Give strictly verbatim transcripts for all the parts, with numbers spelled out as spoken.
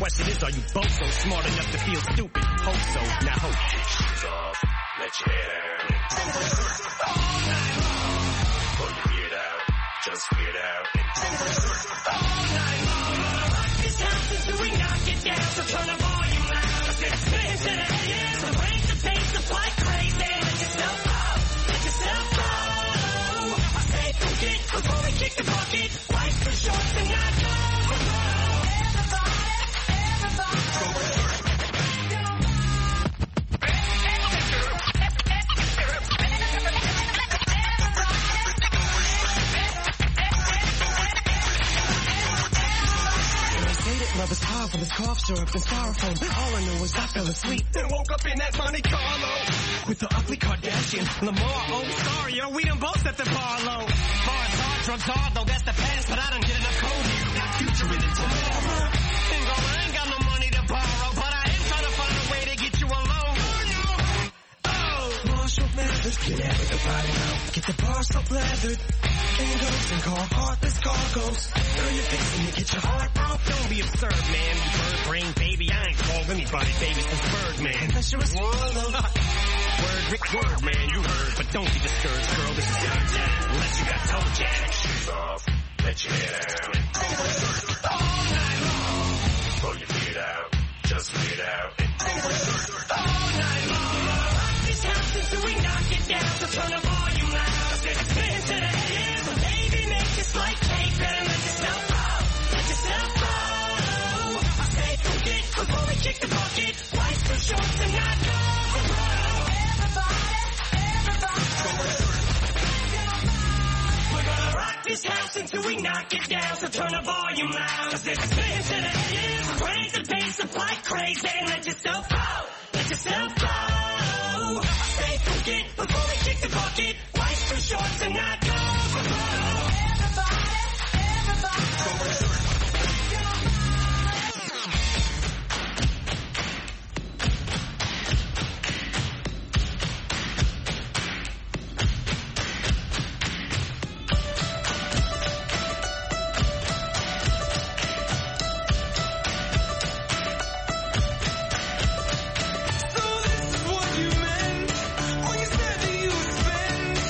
question is, are you both so smart enough to feel stupid? Hope so, now hope. Shoes off, let your hair down. All night long. Pull your beard out, just weird out. All night long. Rock this house until we knock it down. So turn the volume loud. Spin to the end. So break the pace of like crazy. Let yourself go, let yourself go. I say forget before we kick the bucket. Life's too short to not go. Love is hard from this cough syrup and styrofoam. All I knew was I fell asleep, then woke up in that Monte Carlo with the ugly Kardashian, Lamar. Oh, sorry, yo, we done both at the bar low. Bars hard, drugs hard, though that's the past, but I done get enough code here. Got future in it tomorrow. Ain't gonna, I ain't got no money to borrow, but I am trying to find a way to get you alone. Oh, Marshall Mathers, get out of the body now. Get the bar so leathered. Angles and call heartless cargoes. Girl, you're fixing to get your heart broke. Don't be absurd, man. You bird brain baby. I ain't called anybody baby since Birdman. Unless you're a swallow. Word, Rick, word, man, you heard. But don't be discouraged, girl. This is your time. Unless you got toe jam. Shoes off, let your hair down. All night long. Pull your beard out, just weird out. All night long. Rock this house until we knock it down. So turn the volume loud. Spin to the end. It's like cake, better let yourself go, let yourself go. I say forget before we kick the bucket. Life's too short to not go. Everybody, everybody. We're gonna rock this house until we knock it down. So turn the volume loud. Cause it's spin to the end. Raise the pace up like crazy. Let yourself go, let yourself go. I say forget before we kick the bucket. Life's too short to not go. So this is what you meant when you said that you would spend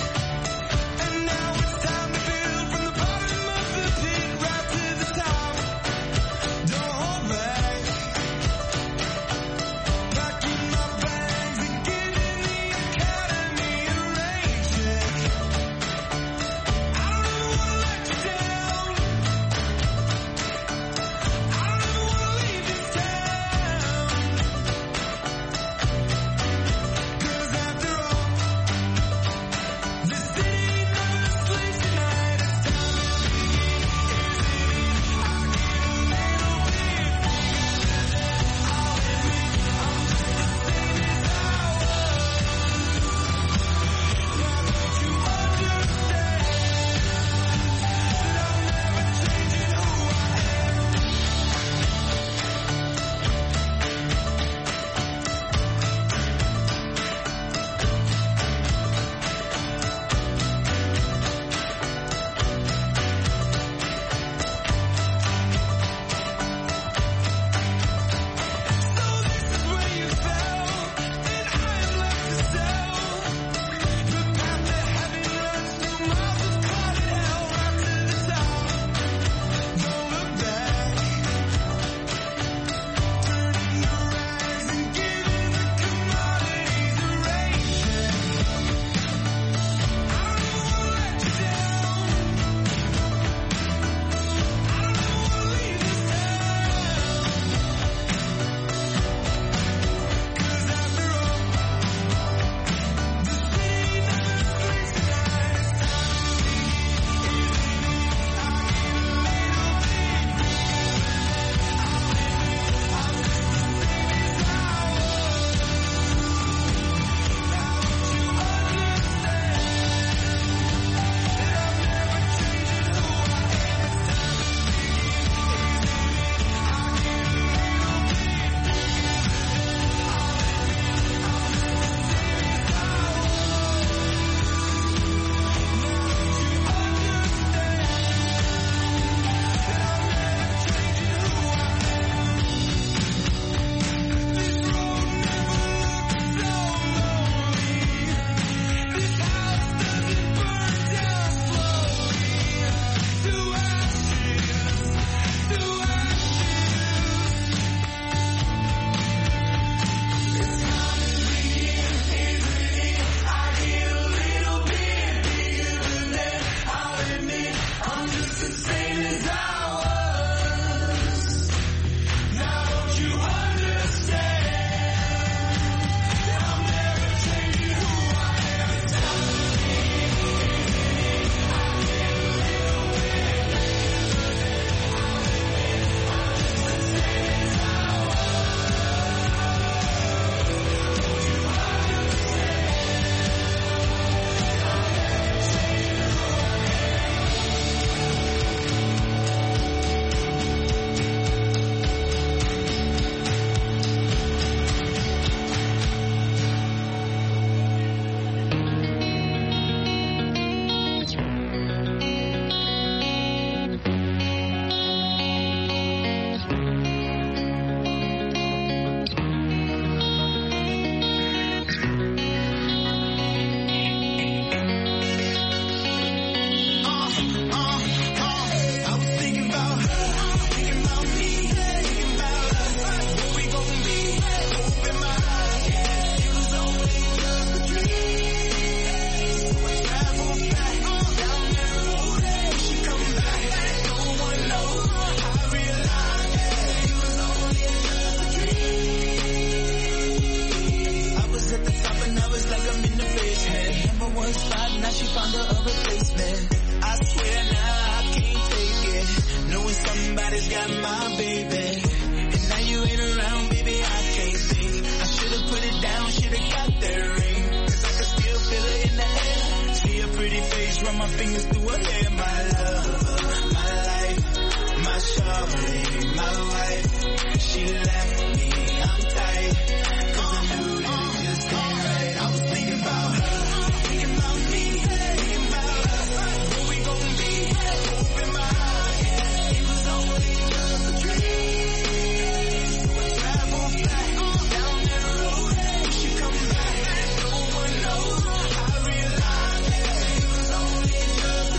run my fingers through her hair. My love, my life, my shawty, my wife. She left me, I'm tight, cause I knew that it just ain't right. I was thinking about her, thinking about me, thinking about us, what we gon' be, open my eyes. It was only just a dream. So I travel back down that road, we should come back, no one knows. I realized it was only just a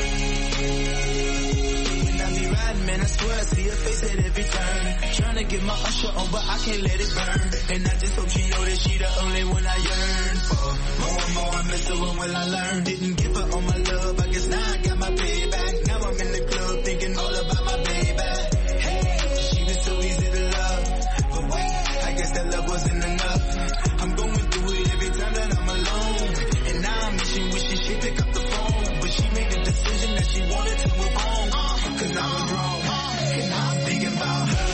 dream. When I be riding, man, I swear I see her face at every turn. Trying to get my usher on, but I can't let it burn. And I just hope she know that she the only one I yearn for. More and more I miss her, when will I learn? Didn't give her all my love, I guess now I got my payback. Now I'm in the club thinking all about my baby. Hey, she was so easy to love, but wait, I guess that love wasn't enough. I'm going through it every time that I'm alone. And now I'm wishing, wishing she'd pick up the phone. But she made a decision that she wanted to move on. Cause I was wrong, and now I'm thinking about her.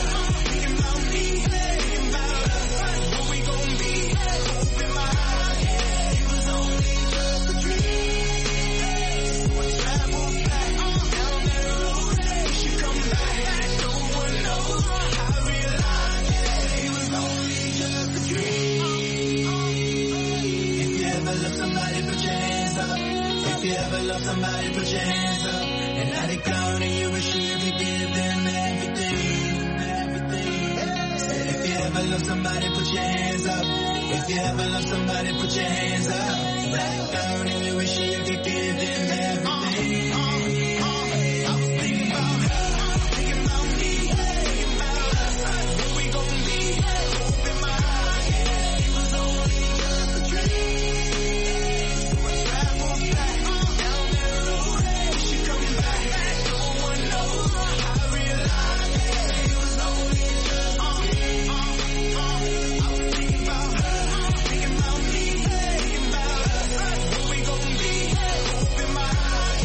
If you ever love somebody, put your hands up. And now they gone and you wish you could give them everything, everything. Said if you ever love somebody, put your hands up. If you ever love somebody, put your hands up. Now they gone and you wish you could give them everything. I was thinking about her, thinking about me, thinking about us, what we gon' be, open my eyes. It was only just a dream. Thinking about me, thinking about us, what we gon' be, open my eyes.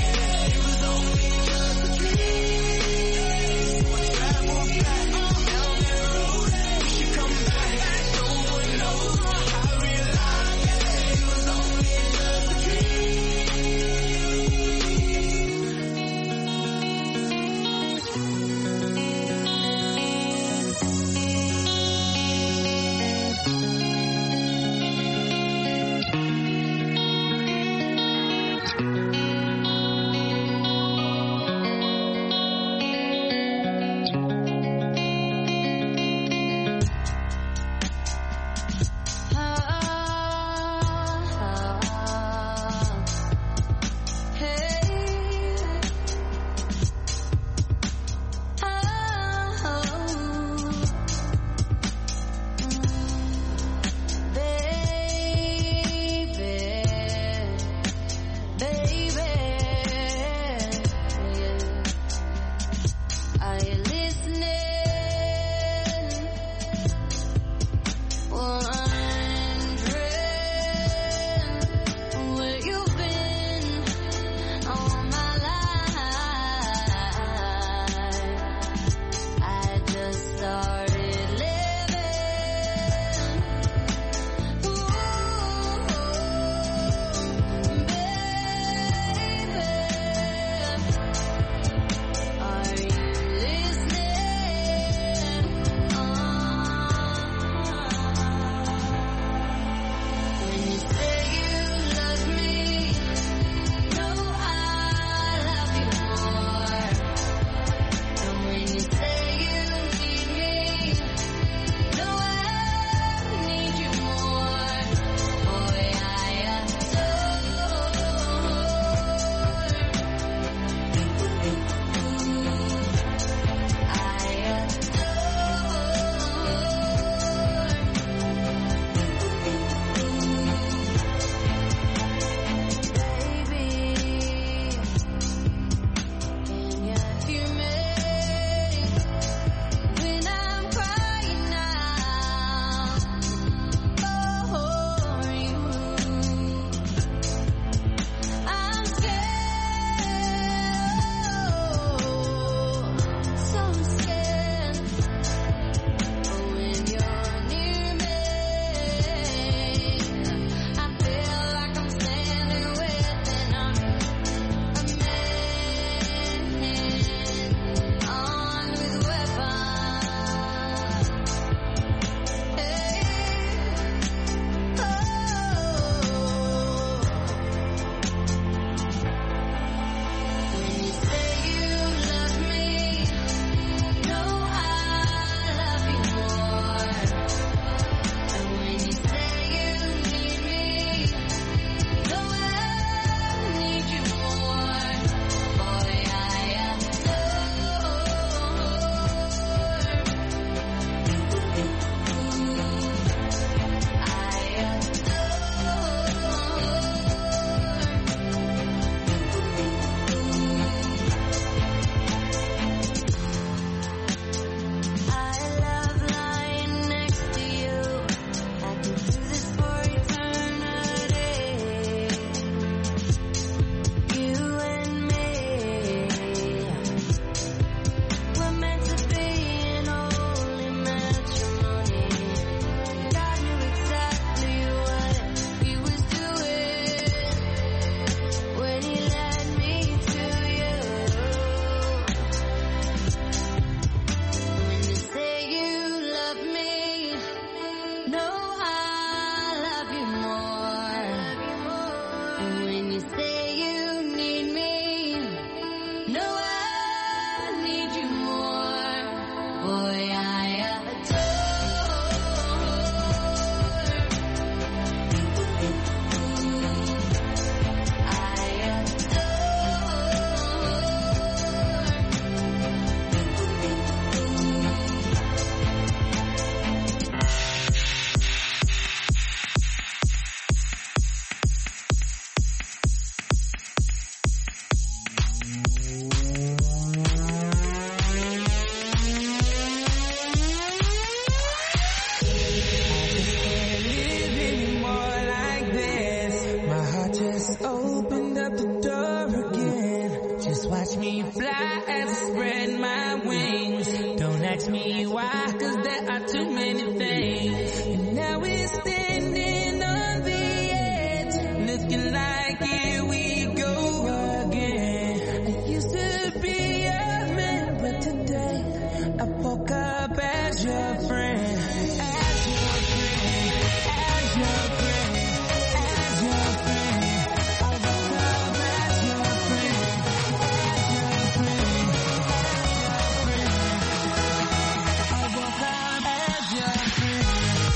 friend, as your friend, as your friend, as your friend. I woke up as your friend, as your friend, as your friend. I woke up as your friend.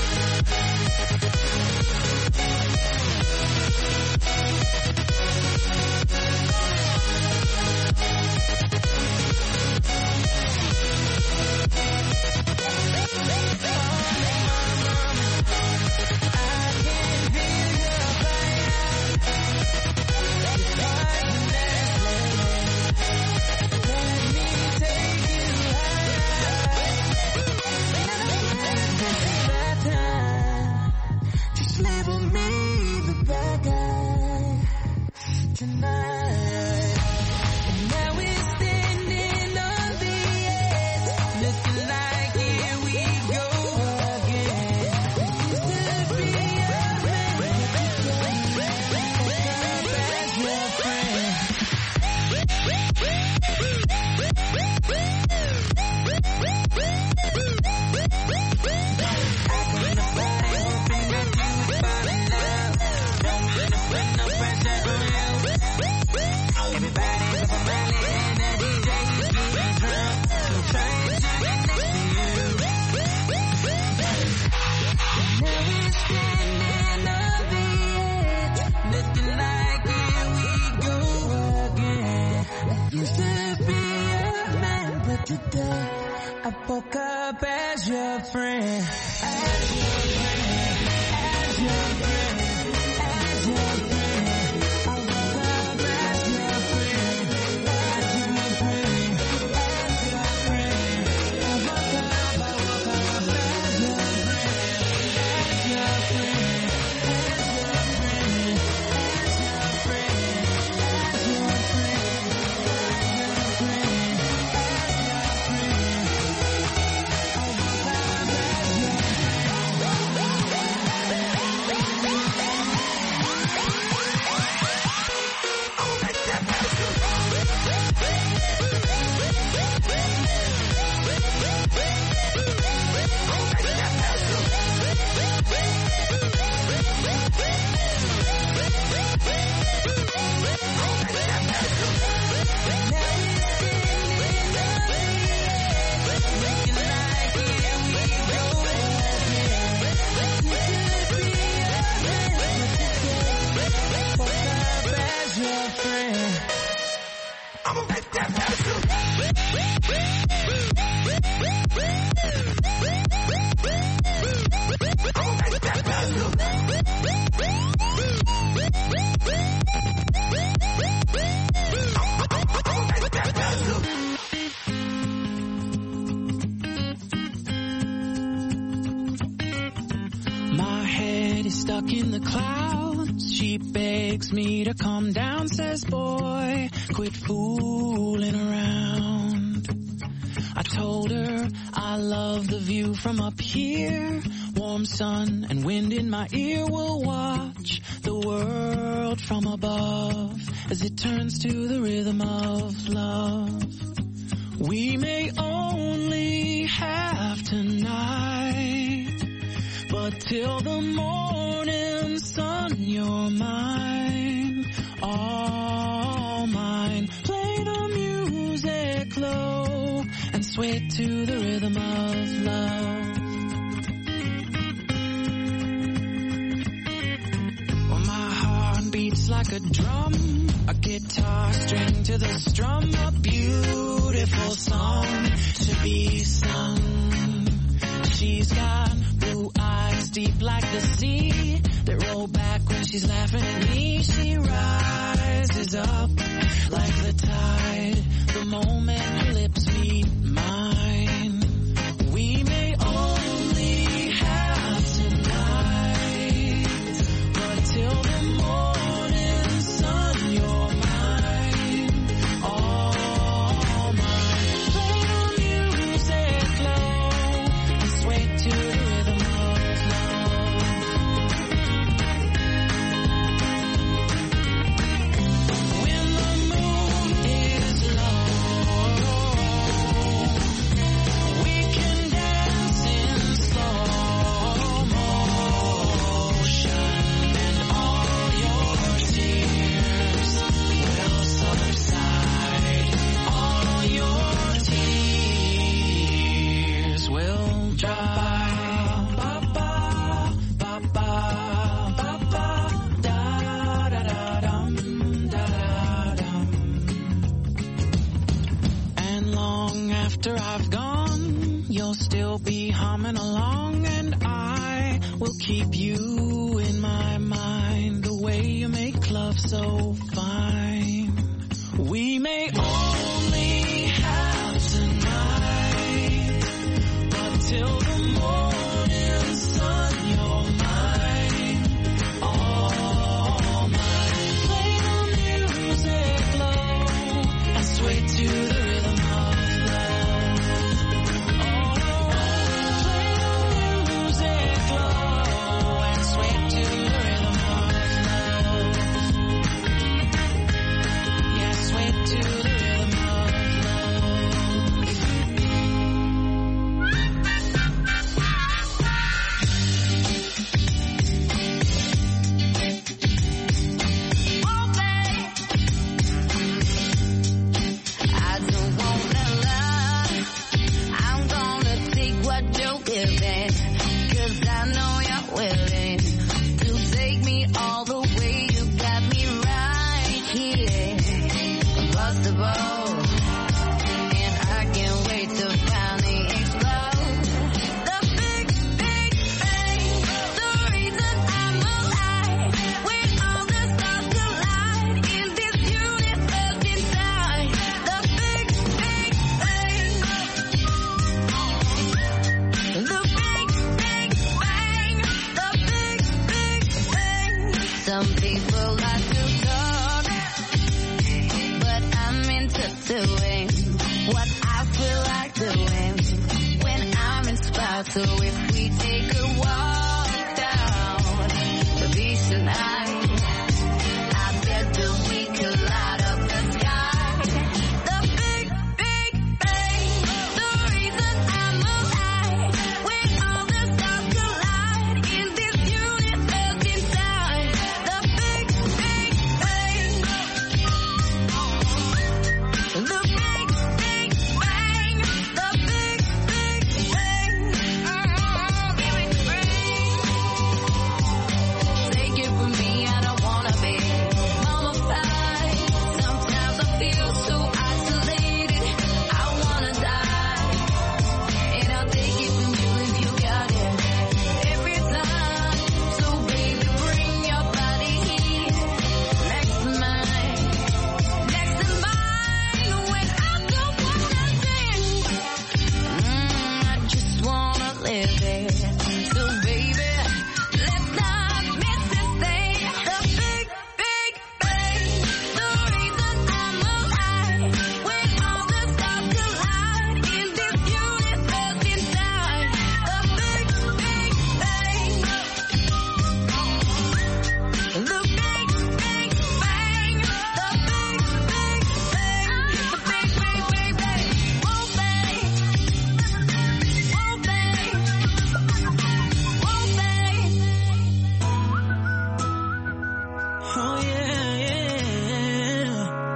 Label me the bad guy tonight. And now we're standing on the edge, looking like here we go again. Used to be a man, as your friend. Used to be a man, but today I woke up as your friend, as your friend, as your friend, as your friend. I woke up as your friend, as your friend, as your friend. I woke up, I woke up as your friend, as your friend, as your friend, as your friend, as your friend. I'ma make that happen. I'ma make that happen. My head is stuck in the clouds. She begs me to calm down, says, boy, quit fooling around. I told her I love the view from up here. Warm sun and wind in my ear. Will watch the world from above as it turns to the rhythm of love. We may only have tonight, but till the morning sun, you're mine, all mine. Play the music low and sway to the rhythm of love. Well, my heart beats like a drum, a guitar string to the strum, a beautiful song to be sung. She's got blue eyes deep like the sea that roll back when she's laughing at me. She rises up like the tide the moment her lips meet mine. We may only have tonight, but till the morning sun, you're mine, all mine. Play the music low and sway to the rhythm of love. When the moon is low me humming along, and I will keep you in my mind. The way you make love so fine. We may only have tonight, but till the morning sun, you're mine, all mine. Play the music low and sway to the rhythm of love. Oh, play the music low and sway to the rhythm of love. Yeah, sway to the rhythm of love. Oh, babe, I don't wanna lie. I'm gonna take what you're giving, 'cause I know you're willing to take me all the way. You got me right here, first of all, and I can't wait to finally explode. The big, big bang, the reason I'm alive. When all the stars collide in this universe inside. The big, big bang. The big, big bang. The big, big bang. Some people like to talk, but I'm into doing what I feel like doing when I'm inspired. So if we take a walk down the beach tonight, I bet that we could light up the sky. The big, big bang, the reason I'm alive. When all the stars collide in this universe inside. The big, big bang. The big, big bang. The big, big bang. Give it free. Take it from me, I don't wanna be mummified. Sometimes I feel so isolated, I wanna die. And I'll take it from you if you got it every time. So baby, bring your body here next to mine, next to mine. When I don't wanna sing, mm, I just wanna live it. So baby, let's not miss this thing. The big, big bang, the reason I'm alive. When all the stars collide in this universe inside. The big, big bang. The big, big bang. The big, big bang. The big, big, big bang. Whoa, bang. Whoa, bang. Whoa, bang. Oh yeah, yeah.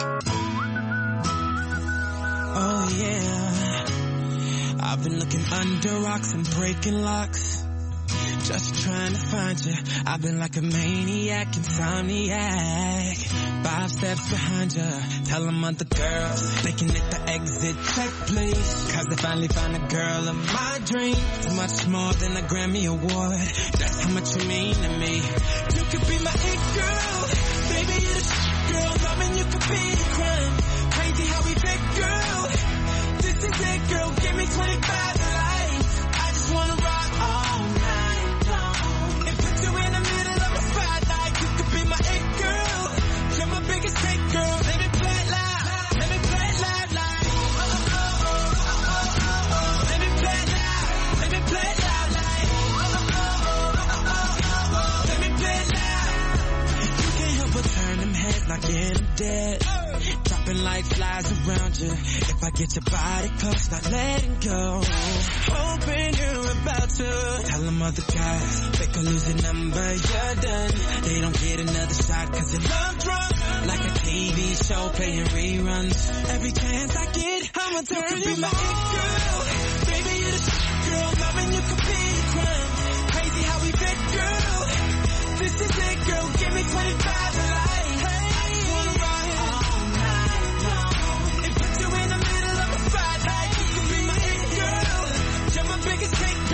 Oh yeah. I've been looking under rocks and breaking locks, just trying to find you. I've been like a maniac, insomniac. Five steps behind you. Tell them other girls they can hit the exit check, please. 'Cause I finally found a girl of my dreams. Much more than a Grammy award. That's how much you mean to me. You could be my it girl. Baby, you're the shit, girl. Loving you could be a crime. Crazy how we fit, girl. This is it, girl. Give me twenty-five to life. I just wanna rock all night long and put you in the middle of a spotlight. You could be my it girl. You're my biggest hit, girl. Let me play it loud. Let me play it loud, like. Oh, oh, oh, oh, oh, oh, oh. Let me play it loud. Let me play it loud, like. Oh, oh, oh, oh, oh, oh, oh. Let me play it loud. You can't help but turn them heads, knocking them dead. Dropping like flies around you. If I get your body close, not letting go. Hoping you're about to tell them other guys they could lose a number, you're done. They don't get another shot 'cause they love drunk. Like a T V show playing reruns. Every chance I get, I'ma turn you, you be my it girl. Baby, you're the shit, girl. Loving you could be a crime. Crazy how we fit, girl. This is it, girl. Give me twenty-five to life. Hey, I just wanna ride all night long and put you in the middle of a spotlight. You could be my it girl. You're my biggest hit,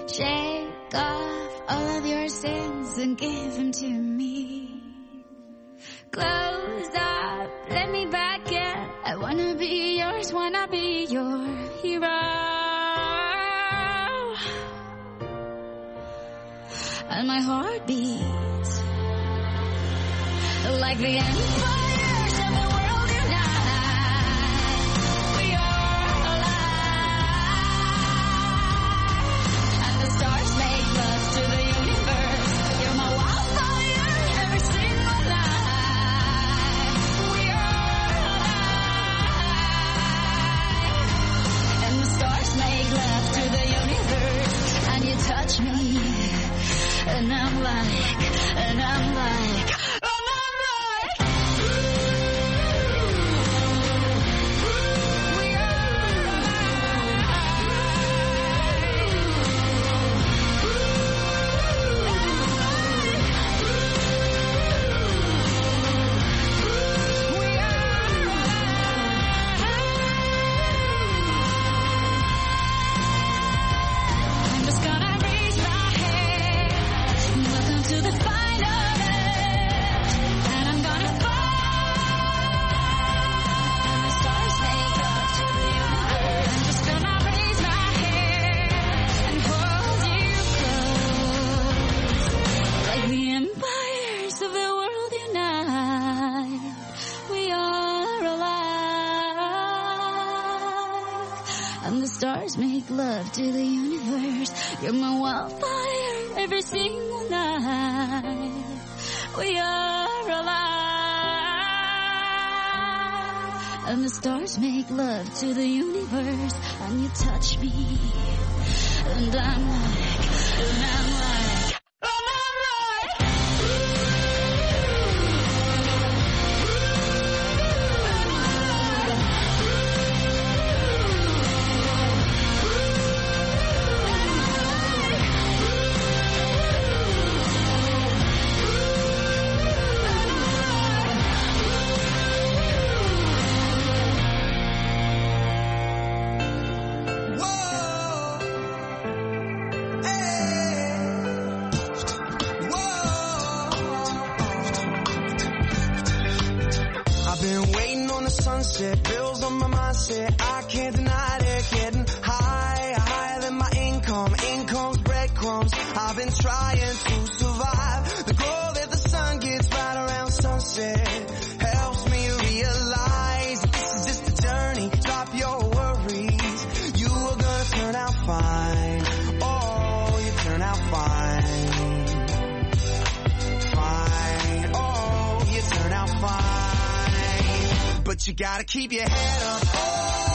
Shake off all of your sins and give them to me. Close up, let me back in. I wanna be yours, wanna be your hero. And my heart beats like the empires of the world unite. We are alive, and the stars make love to the universe. You're my wildfire every single night. We are alive, and the stars make love to the universe, and you touch me, and I'm like, and I'm like, and I'm like, we are I'm just gonna raise my hand. Welcome to the final edge, and I'm gonna fly. The stars make love to the universe. I'm just gonna raise my hand and hold you close, like the empires of the world unite. We are alive, and the stars make love to the universe. You're my wildfire every single night. We are alive, and the stars make love to the universe, and you touch me, and I'm like, and I'm like, and I'm like, I've been waiting on the sunset, bills on my mindset, I can't deny it, getting higher, higher than my income, income's breadcrumbs, I've been trying to survive, the glow that the sun gets right around sunset, helps me realize that this is just a journey, drop your worries, you are gonna turn out fine, oh, you turn out fine, fine, oh, you turn out fine. But you gotta keep your head up, oh.